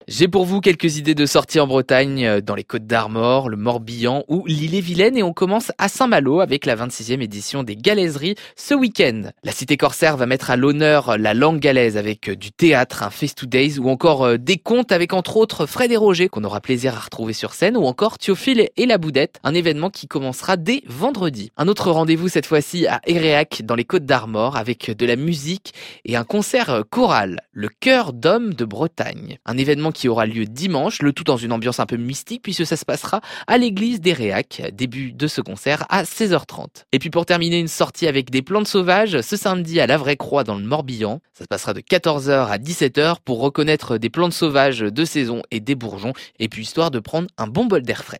J'ai pour vous quelques idées de sorties en Bretagne, dans les Côtes d'Armor, le Morbihan ou l'Ille-et-Vilaine, et on commence à Saint-Malo avec la 26e édition des Galaiseries ce week-end. La cité corsaire va mettre à l'honneur la langue galaise avec du théâtre, un Face to Days ou encore des contes avec entre autres Fred et Roger qu'on aura plaisir à retrouver sur scène, ou encore Théophile et la Boudette, un événement qui commencera dès vendredi. Un autre rendez-vous cette fois-ci à Héréac dans les Côtes d'Armor avec de la musique et un concert choral, le Chœur d'Hommes de Bretagne. Un événement qui aura lieu dimanche, le tout dans une ambiance un peu mystique puisque ça se passera à l'église d'Héréac, début de ce concert à 16h30. Et puis pour terminer, une sortie avec des plantes sauvages ce samedi à la Vraie Croix dans le Morbihan. Ça se passera de 14h à 17h pour reconnaître des plantes sauvages de saison et des bourgeons, et puis histoire de prendre un bon bol d'air frais.